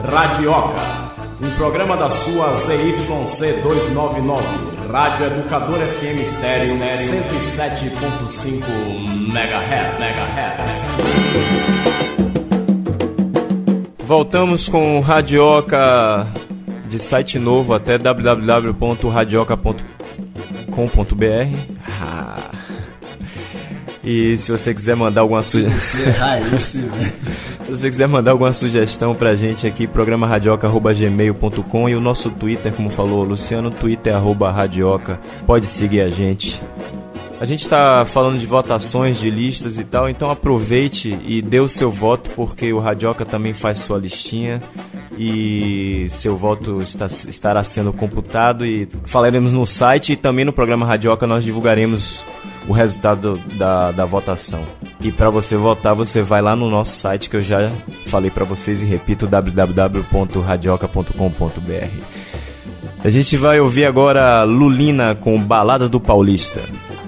Radioca, um programa da sua ZYC 299, Rádio Educador FM Estéreo 107.5 MHz. Voltamos com o Radioca de site novo até www.radioca.com.br. E se você quiser mandar alguma sugestão, se você quiser mandar alguma sugestão pra gente aqui, programa radioca@gmail.com, e o nosso Twitter, como falou o Luciano, Twitter @radioca. Pode seguir a gente. A gente está falando de votações de listas e tal, então aproveite e dê o seu voto, porque o Radioca também faz sua listinha e seu voto estará sendo computado, e falaremos no site, e também no programa Radioca nós divulgaremos o resultado da votação. E para você votar, você vai lá no nosso site, que eu já falei para vocês e repito, www.radioca.com.br. A gente vai ouvir agora Lulina com Balada do Paulista.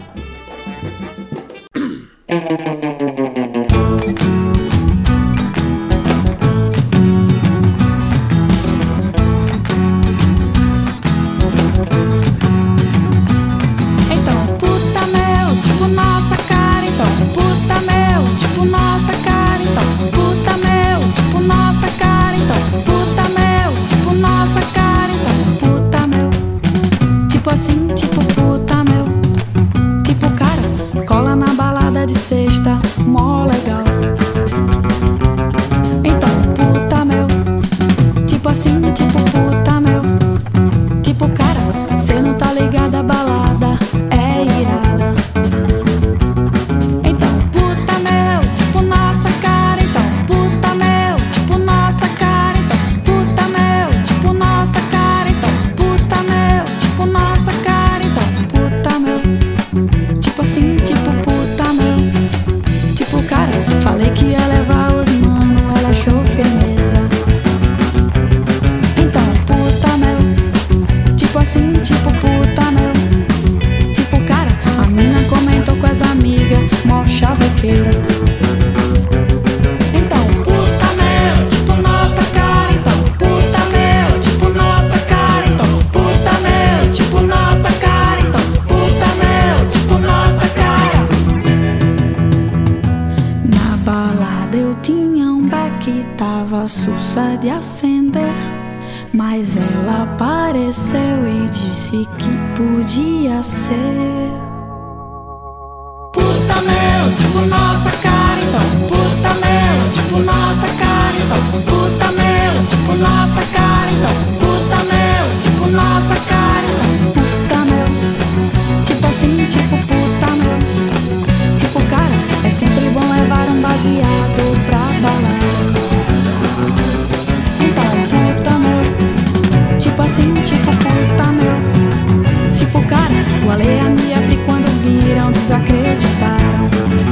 Mas ela apareceu e disse que podia ser puta meu, tipo nossa cara, então puta meu, tipo nossa cara, então puta meu, tipo nossa cara, então puta meu, tipo nossa cara, então puta meu, tipo assim, tipo puta meu, tipo cara, é sempre bom levar um baseado pra balada. Tipo assim, tipo puta meu, tipo cara, o Aleia me abre quando viram, desacreditaram.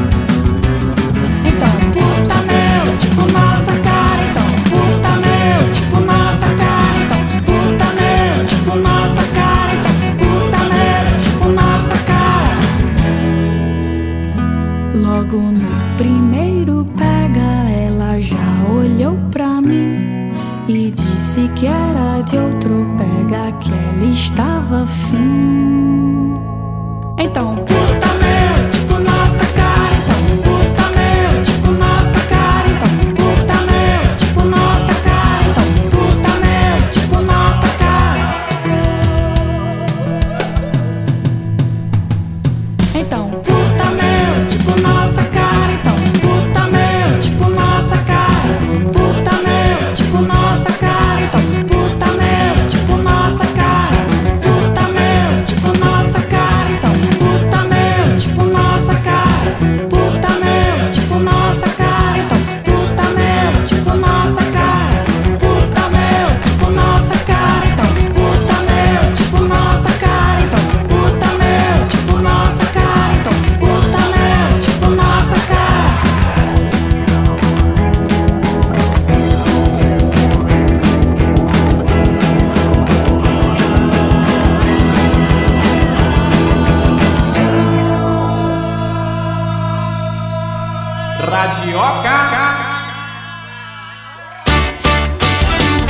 Então puta meu, tipo nossa cara, então puta meu, tipo nossa cara, então puta meu, tipo nossa cara, então puta meu, tipo nossa cara. Logo no primeiro pega, ela já olhou pra mim e disse que era de outro pega, que ela estava afim. Então puta meu, tipo nossa cara, então puta meu, tipo nossa cara, então puta meu, tipo nossa cara, então puta meu, tipo nossa cara. Então puta meu, tipo nossa cara, então puta meu, tipo nossa cara, puta meu, tipo nossa cara, então puta meu, tipo nossa cara, puta meu, tipo nossa cara, então puta meu, tipo nossa cara, puta meu, tipo nossa cara, então puta meu, tipo nossa cara, puta meu, tipo nossa cara, então puta meu, tipo nossa cara, então puta meu, tipo nossa cara, então puta meu, tipo nossa cara. Radioca.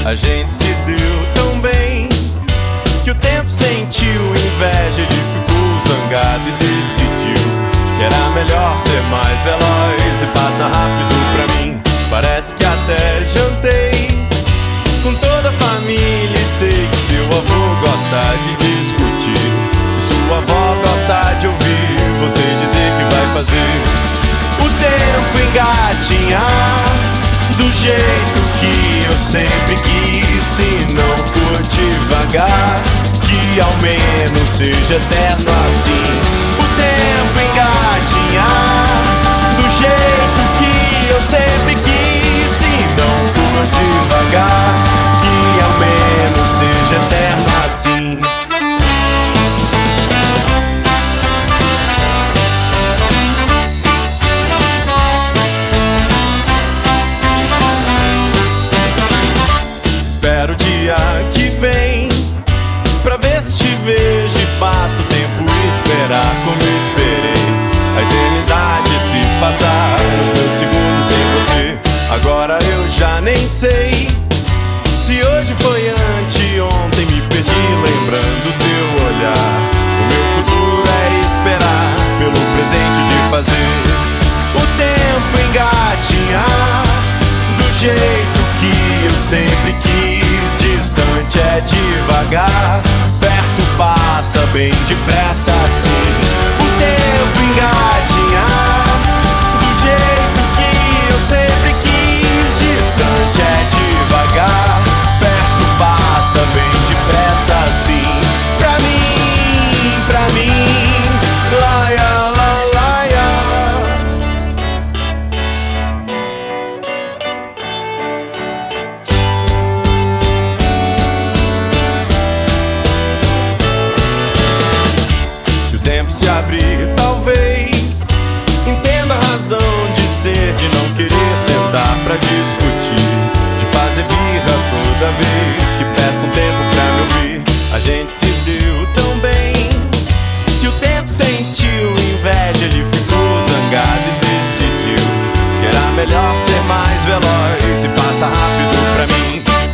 A gente se deu tão bem que o tempo sentiu inveja, ele ficou zangado e decidiu que era melhor ser mais veloz e passa rápido pra mim. Parece que até jantei com toda a família e sei que seu avô gosta de discutir e sua avó gosta de ouvir você dizer que vai fazer o tempo engatinhar do jeito que eu sempre quis. Se não for devagar, que ao menos seja eterno assim. O tempo engatinhar do jeito que eu sempre quis. Se não for devagar, que ao menos seja eterno assim. Espero o dia que vem pra ver se te vejo e faço o tempo esperar como eu esperei. A eternidade se passar nos meus segundos sem você. Agora eu já nem sei se hoje foi anteontem. Me perdi lembrando teu olhar. O meu futuro é esperar pelo presente de fazer o tempo engatinhar do jeito que eu sempre quis. Distante é devagar, perto passa bem depressa assim. O tempo engatinhar do jeito que eu sempre quis. Distante é devagar, perto passa bem depressa assim. Pra mim, laia, laia. Se o tempo se abrir, talvez entenda a razão de ser, de não querer sentar pra discutir, de fazer birra toda vez que peço um tempo pra me ouvir. A gente se deu tão bem que o tempo sentiu inveja, ele ficou zangado e decidiu que era melhor ser mais veloz e passa rápido pra mim.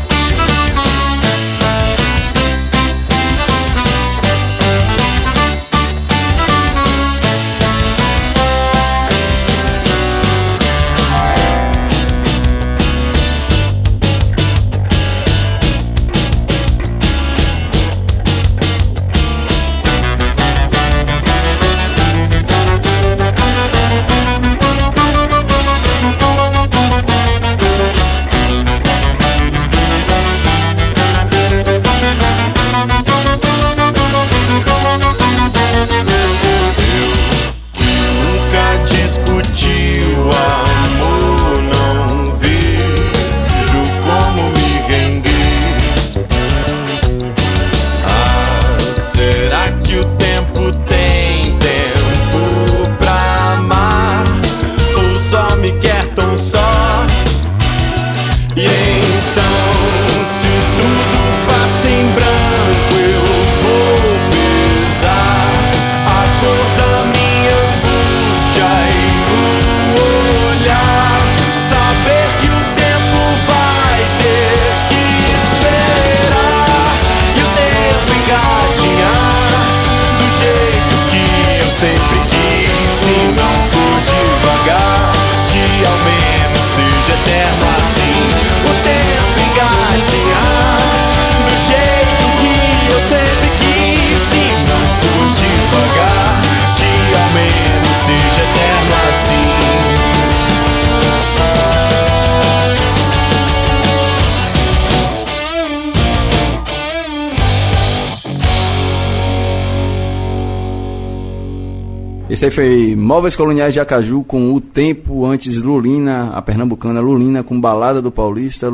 Esse aí foi Móveis Coloniais de Acaju com O Tempo, antes Lulina, a pernambucana Lulina com Balada do Paulista.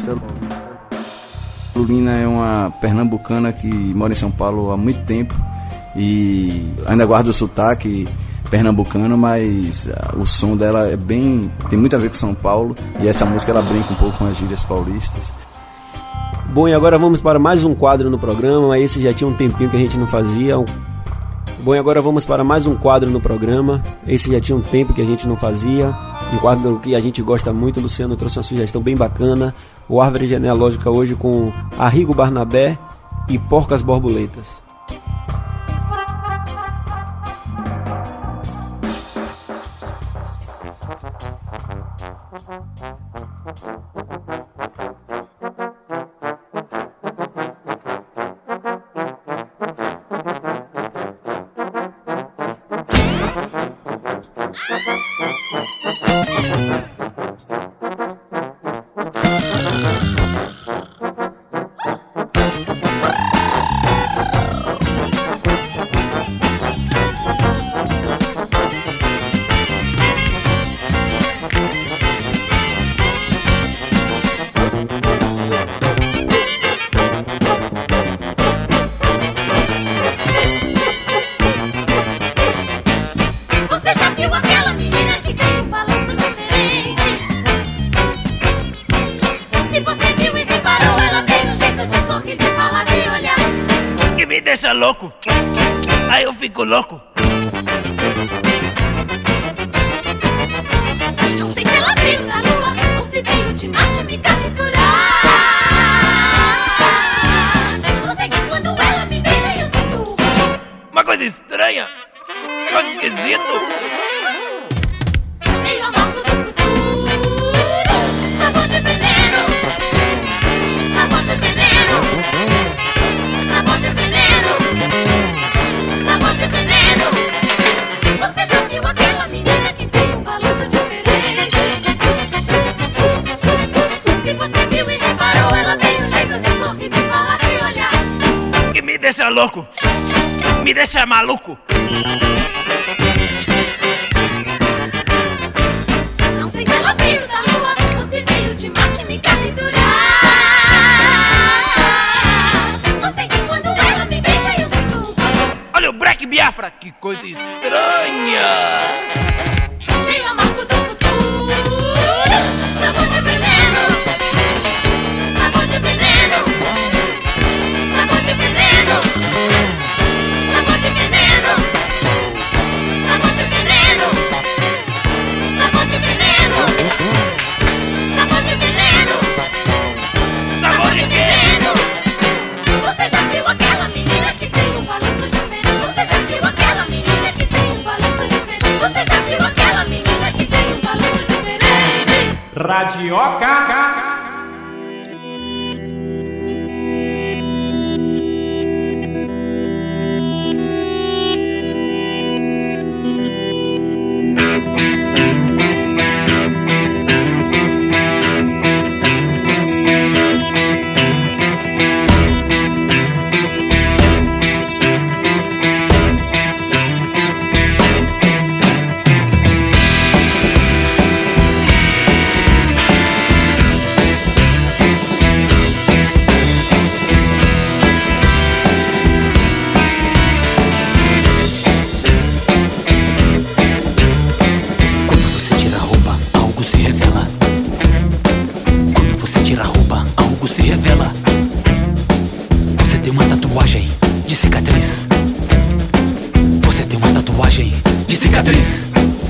Lulina é uma pernambucana que mora em São Paulo há muito tempo e ainda guarda o sotaque pernambucano, mas o som dela é bem, tem muito a ver com São Paulo, e essa música ela brinca um pouco com as gírias paulistas. Bom, e agora vamos para mais um quadro no programa. Esse já tinha um tempinho que a gente não fazia. Bom, e agora vamos para mais um quadro no programa. Esse já tinha um tempo que a gente não fazia. Um quadro que a gente gosta muito. O Luciano trouxe uma sugestão bem bacana. o Árvore Genealógica hoje com Arrigo Barnabé e Porcas Borboletas. Deixa louco, aí eu fico louco. Não sei se ela veio da lua ou se veio de Marte me capturar. Não sei que quando ela me beija eu sinto uma coisa estranha, um negócio esquisito. meio amargo do futuro, sabor de veneno, sabor de veneno, sabor de veneno, sabor de veneno. Você já viu aquela menina que tem um balanço diferente? Se você viu e reparou, ela tem um jeito de sorrir, de falar, de olhar Que me deixa louco, me deixa maluco. Não sei se ela veio da lua ou se veio de Marte me capturar. Só sei que quando ela me beija eu sinto Olha o Break Biafra, que coisa estranha. meio amargo do futuro, sabor de veneno, sabor de veneno, sabor de veneno, sabor de veneno, sabor de veneno, sabor de veneno, sabor de veneno, Sabor de veneno. Você já viu aquela menina que tem um balanço diferente? Você já viu aquela menina que tem um balanço diferente? Você já viu aquela menina que tem um balanço diferente? Radioca. Quando você tira a roupa, algo se revela. Quando você tira a roupa, algo se revela. Você tem uma tatuagem de cicatriz. Você tem uma tatuagem de cicatriz.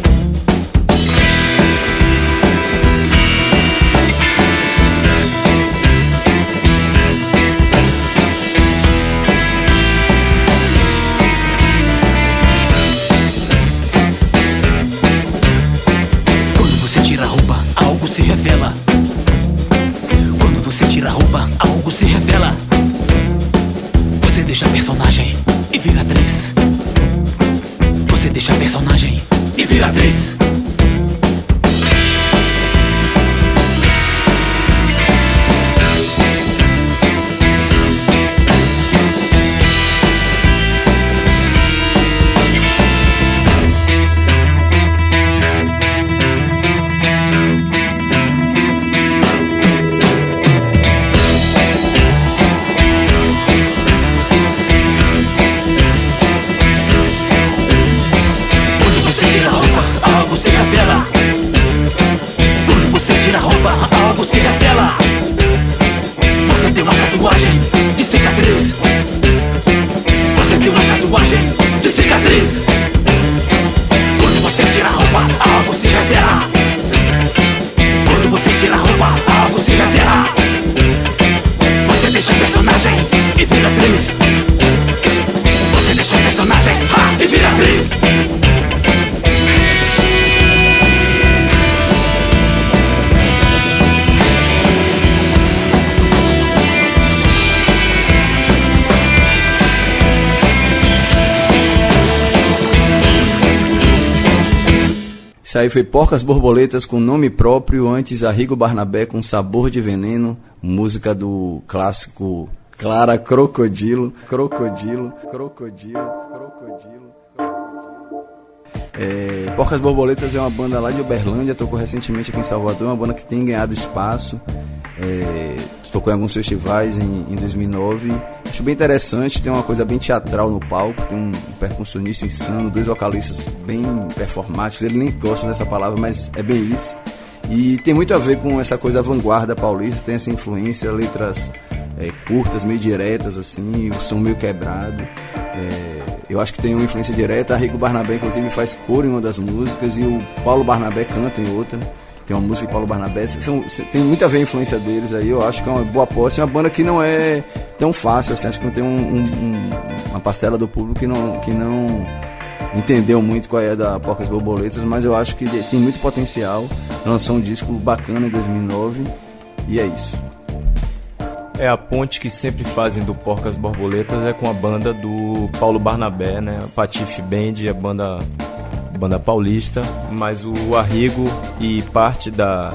Quando você tira a roupa, algo se revela. Quando você tira a roupa, algo se revela. Você deixa a personagem e vira atriz. Você deixa a personagem e vira atriz. Quando você tira a roupa, algo se revela. Quando você tira a roupa, algo se revela. Você tem uma tatuagem de cicatriz. Você tem uma tatuagem de cicatriz. Quando você tira a roupa, algo se revela. Quando você tira a roupa, algo se revela. Isso aí foi Porcas Borboletas com nome próprio, antes Arrigo Barnabé com Sabor de Veneno, música do clássico Clara Crocodilo. Porcas Borboletas é uma banda lá de Uberlândia, tocou recentemente aqui em Salvador, uma banda que tem ganhado espaço, tocou em alguns festivais em 2009. Acho bem interessante, tem uma coisa bem teatral no palco, tem um percussionista insano, 2 vocalistas bem performáticos, ele nem gosta dessa palavra, mas é bem isso. E tem muito a ver com essa coisa vanguarda paulista, tem essa influência, letras curtas, meio diretas, assim, o som meio quebrado. Eu acho que tem uma influência direta. Arrigo Barnabé, inclusive, faz coro em uma das músicas e o Paulo Barnabé canta em outra. Tem uma música de Paulo Barnabé. Tem muito a ver a influência deles aí. Eu acho que é uma boa aposta. É uma banda que não é tão fácil, assim. Acho que não tem uma parcela do público que não entendeu muito qual é da Porcas Borboletas, mas eu acho que tem muito potencial. Lançou um disco bacana em 2009 e é isso. A ponte que sempre fazem do Porcas Borboletas é com a banda do Paulo Barnabé, né? A Patife Band, a banda paulista, mas o Arrigo e parte da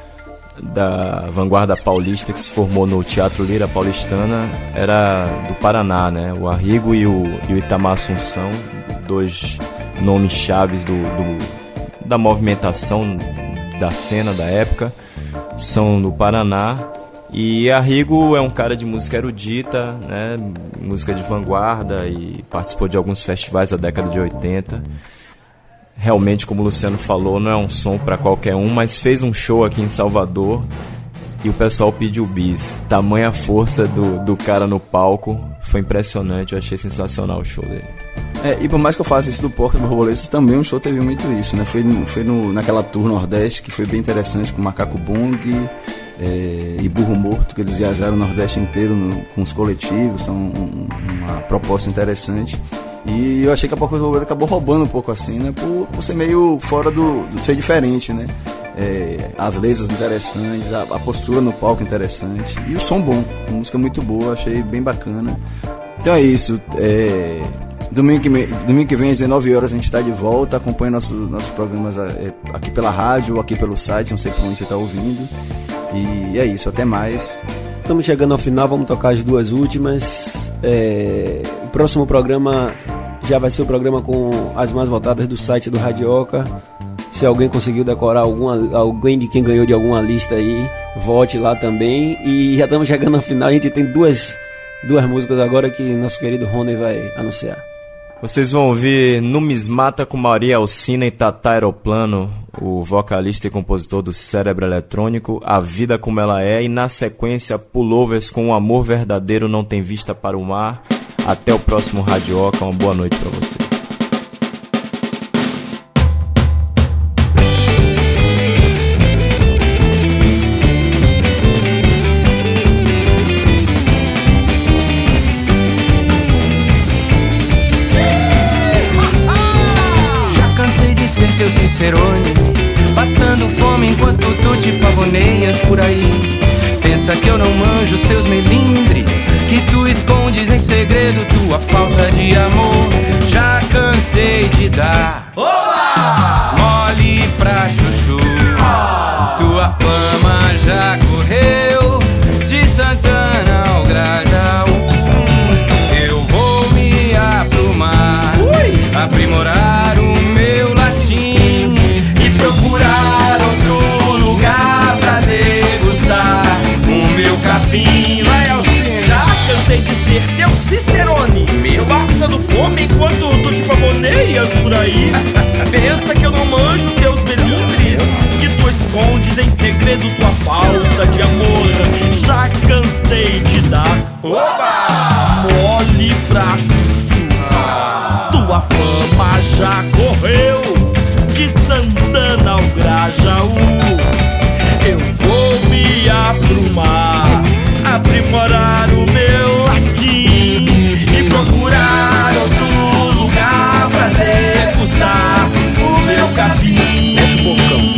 vanguarda paulista que se formou no Teatro Lira Paulistana era do Paraná, né? O Arrigo e o Itamar Assunção, 2 nomes chaves da movimentação da cena da época, são do Paraná. E Arrigo é um cara de música erudita, né? Música de vanguarda, e participou de alguns festivais da década de 80. Realmente, como o Luciano falou, não é um som para qualquer um, mas fez um show aqui em Salvador e o pessoal pediu bis. Tamanha força do cara no palco, foi impressionante, eu achei sensacional o show dele. E por mais que eu faça isso do Porcas Borboletas, também o show teve muito isso, né? Foi naquela tour Nordeste, que foi bem interessante, com Macaco Bong e Burro Morto, que eles viajaram o Nordeste inteiro com os coletivos, são uma proposta interessante. E eu achei que a Porcas Borboletas acabou roubando um pouco assim, né? Por ser meio fora do ser diferente, né? As letras interessantes, a postura no palco interessante e o som bom, a música muito boa, achei bem bacana. Então é isso. Domingo que vem às 19 horas a gente está de volta. Acompanhe nossos programas aqui pela rádio ou aqui pelo site, não sei por onde você está ouvindo. E é isso, até mais. Estamos chegando ao final, vamos tocar as 2 últimas. O próximo programa já vai ser o programa com as mais votadas do site do Radioca. Se alguém conseguiu decorar alguém de quem ganhou de alguma lista aí, vote lá também. E já estamos chegando ao final, a gente tem duas músicas agora que nosso querido Rony vai anunciar. Vocês vão ouvir Numismata com Maria Alcina e Tata Aeroplano, o vocalista e compositor do Cérebro Eletrônico, A Vida Como Ela É, e na sequência Pullovers com O Amor Verdadeiro Não Tem Vista para o Mar. Até o próximo Radioca, uma boa noite para vocês. Teu Cicerone, passando fome enquanto tu te pavoneias por aí. Pensa que eu não manjo os teus melindres, que tu escondes em segredo tua falta de amor. Já cansei de dar mole pra chuchu. Tua fama já correu de Santana ao Grajaú. Eu vou me aprumar, aprimorar o meu latim e procurar outro lugar pra degustar o meu capim. Vai, Alcinha, já cansei de ser teu Cicerone, meio passando fome enquanto tu te pavoneias por aí. Pensa que eu não manjo teus melindres, que tu escondes em segredo tua falta de amor. Já cansei de dar mole pra chuchu. Tua fama já correu de Santana ao Grajaú. Eu vou me aprumar, aprimorar o meu latim e procurar outro lugar pra degustar o meu capim. É de bocão.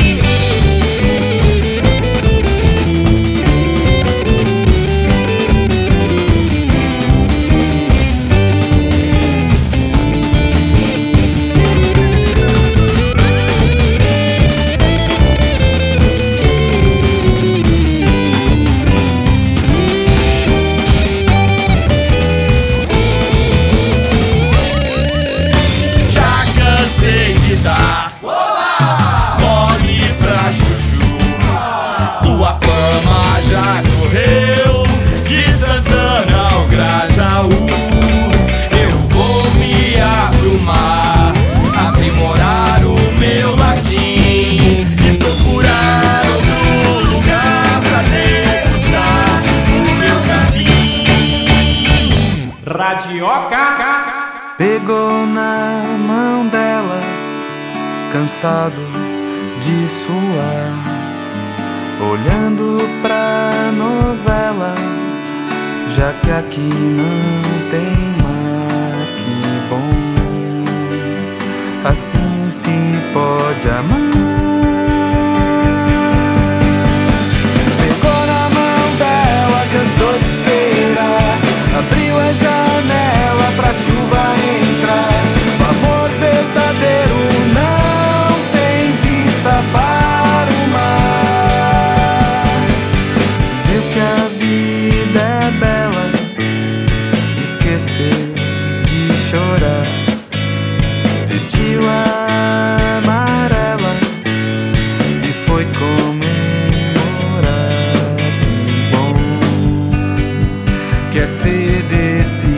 Radioca. Pegou na mão dela, cansado de suar, olhando pra novela, já que aqui não tem mar. Que bom, assim se pode amar. Pegou na mão dela, cansou de esperar, abriu a janela pra chuva entrar. O amor verdadeiro não tem vista para o mar. Viu que a vida é bela, esqueceu de chorar, vestiu a amarela e foi comemorar. Que bom que é ser desse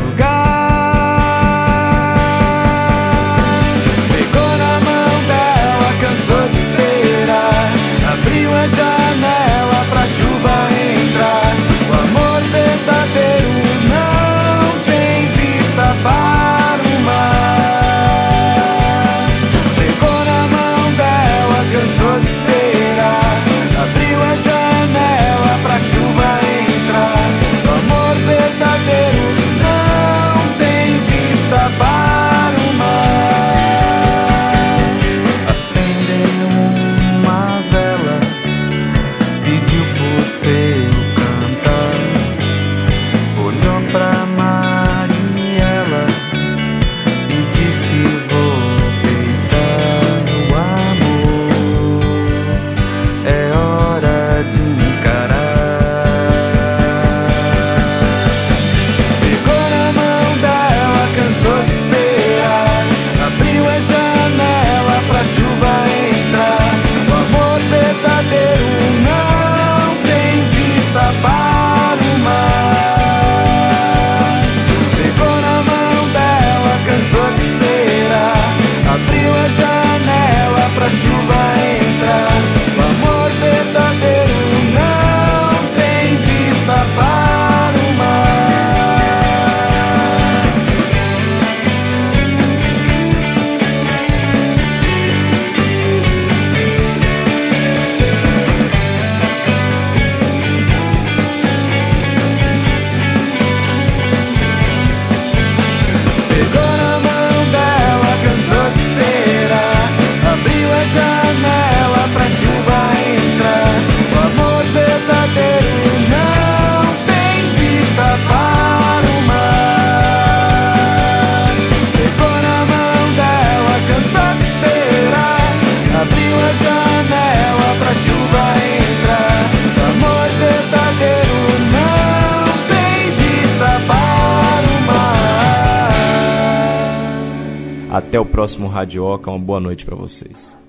lugar. Pegou na mão dela, cansou de esperar, abriu a janela pra chuva entrar. O amor verdadeiro não tem vista para o mar. Pegou na mão dela, cansou de esperar, abriu a janela pra chuva entrar. O amor verdadeiro não tem vista para o mar. Acendeu uma vela, pediu por seu cantar, olhou pra Mariela e disse: vou peitar o amor, é hora de encarar. Pegou na mão dela, cansou de esperar, abriu a janela pra chuva entrar. O amor verdadeiro não tem vista para o mar. Pegou na mão dela, cansou de esperar, abriu a janela pra chuva entrar. O amor verdadeiro não tem vista para o mar. Pegou na mão dela, cansou de esperar, abriu a janela pra chuva entrar. O amor verdadeiro não tem vista para o mar. Pegou na mão dela, cansou de esperar, abriu a janela pra chuva entrar. O amor verdadeiro não tem vista para o mar. Até o próximo Radioca, uma boa noite pra vocês.